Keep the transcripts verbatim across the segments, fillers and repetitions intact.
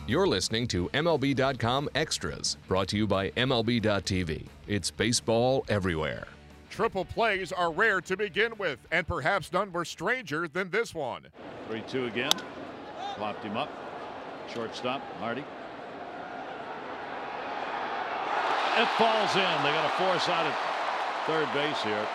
You're listening to M L B dot com Extras, brought to you by M L B dot T V. It's baseball everywhere. Triple plays are rare to begin with, and perhaps none were stranger than this one. three two again. Popped him up. Shortstop, Hardy. It falls in. They got a force out at third base here.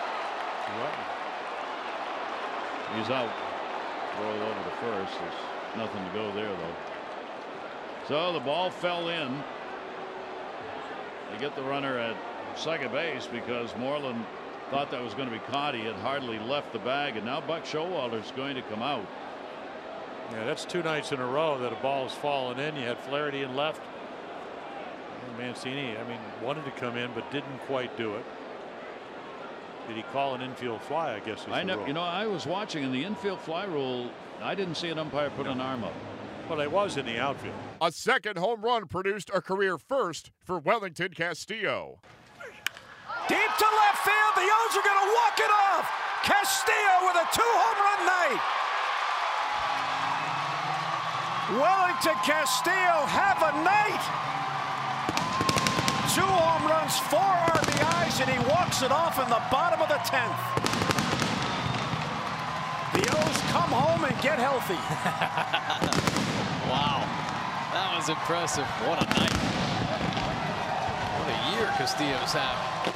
He's out. Roll over to first. There's nothing to go there, though. So the ball fell in. They get the runner at second base because Moreland thought that was going to be caught. He had hardly left the bag, and now Buck Showalter's going to come out. Yeah, that's two nights in a row that a ball has fallen in. You had Flaherty in left. And Mancini, I mean, wanted to come in but didn't quite do it. Did he call an infield fly? I guess is I the know. rule. You know, I was watching in the infield fly rule. I didn't see an umpire put No. an arm up. Well, it was in the outfield. A second home run produced a career first for Wellington Castillo. Deep to left field. The O's are going to walk it off. Castillo with a two-home run night. Wellington Castillo have a night. Two home runs, four R B Is, and he walks it off in the bottom of the tenth. The O's come home and get healthy. Wow, that was impressive. What a night. What a year Castillo's having.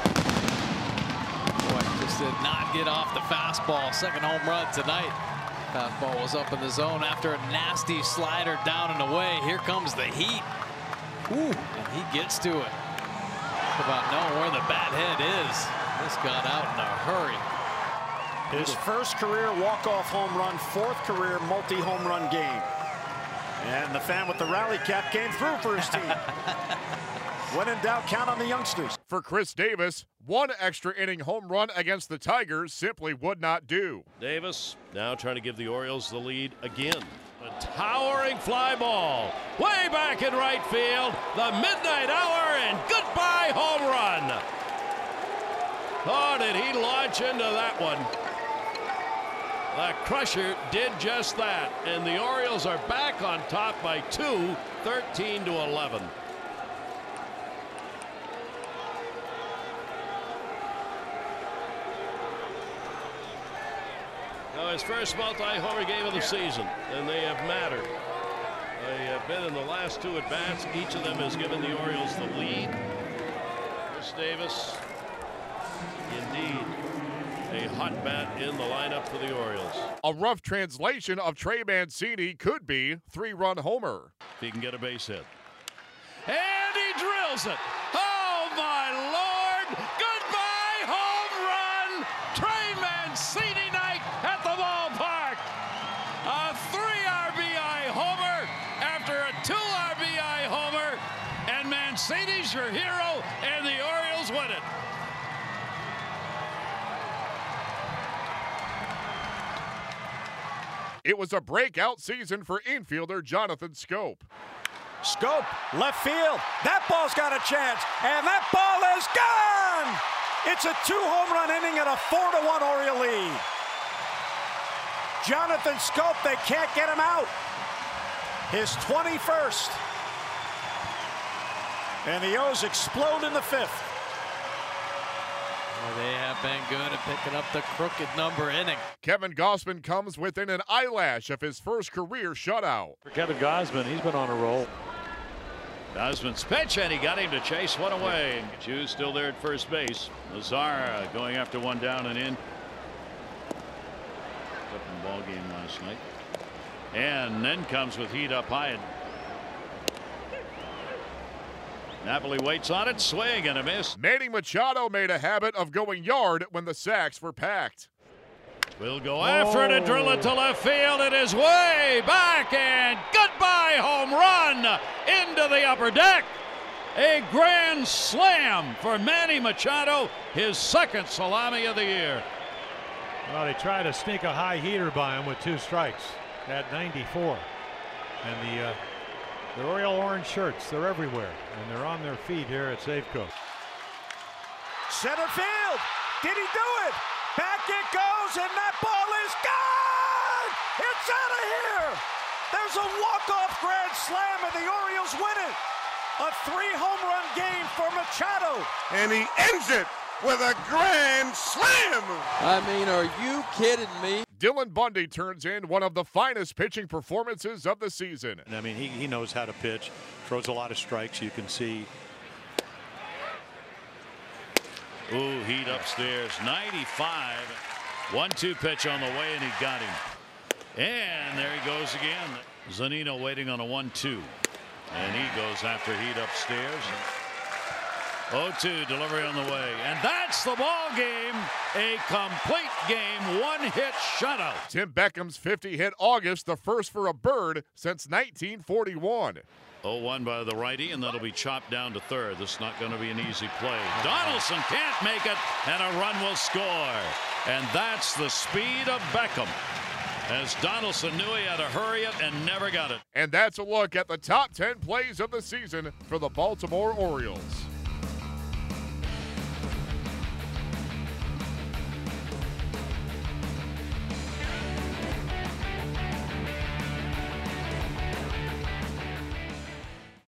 Boy, just did not get off the fastball. Second home run tonight. Fastball was up in the zone after a nasty slider down and away. Here comes the heat. Ooh, and he gets to it. Talk about knowing where the bat head is. This got out in a hurry. His first career walk-off home run, fourth career multi-home run game. And the fan with the rally cap came through for his team. When in doubt, count on the youngsters. For Chris Davis, one extra inning home run against the Tigers simply would not do. Davis now trying to give the Orioles the lead again. A towering fly ball way back in right field. The midnight hour and goodbye home run. Oh, did he launch into that one? The Crusher did just that, and the Orioles are back on top by two, thirteen to eleven. Now his first multi-homer game of the season, and they have mattered. They have been in the last two at-bats. Each of them has given the Orioles the lead. Chris Davis, indeed, a hot bat in the lineup for the Orioles. A rough translation of Trey Mancini could be three-run homer. If he can get a base hit. And he drills it. Oh, my Lord. Goodbye home run. Trey Mancini night at the ballpark. A three R B I homer after a two R B I homer. And Mancini's your hero, and the Orioles win it. It was a breakout season for infielder Jonathan Schoop. Schoop, left field. That ball's got a chance, and that ball is gone! It's a two-home run inning and a four to one Oriole lead. Jonathan Schoop, they can't get him out. His twenty-first. And the O's explode in the fifth. Well, they have been good at picking up the crooked number inning. Kevin Gausman comes within an eyelash of his first career shutout. For Kevin Gausman, he's been on a roll. Gausman's pitch, and he got him to chase one away. Hughes still there at first base. Lazar going after one down and in. Open ball game last night. And then comes with heat up high. Napoli waits on it, swing and a miss. Manny Machado made a habit of going yard when the sacks were packed. We'll go after it and drill it to left field. It is way back, and goodbye home run into the upper deck. A grand slam for Manny Machado, his second salami of the year. Well, they tried to sneak a high heater by him with two strikes at ninety-four. And the uh, the Oriole orange shirts, they're everywhere, and they're on their feet here at Safeco. Center field. Did he do it? Back it goes, and that ball is gone! It's out of here! There's a walk-off grand slam, and the Orioles win it. A three-home run game for Machado. And he ends it with a grand slam. I mean, are you kidding me? Dylan Bundy turns in one of the finest pitching performances of the season. I mean, he, he knows how to pitch, throws a lot of strikes. You can see. Ooh, heat upstairs. ninety-five. one two pitch on the way, and he got him. And there he goes again. Zunino waiting on a one two. And he goes after heat upstairs. oh two, delivery on the way. And that's the ball game. A complete game. One hit shutout. Tim Beckham's fifty hit August, the first for a Bird since nineteen forty-one. oh one by the righty, and that'll be chopped down to third. This is not going to be an easy play. Donaldson can't make it, and a run will score. And that's the speed of Beckham, as Donaldson knew he had to hurry it and never got it. And that's a look at the top ten plays of the season for the Baltimore Orioles.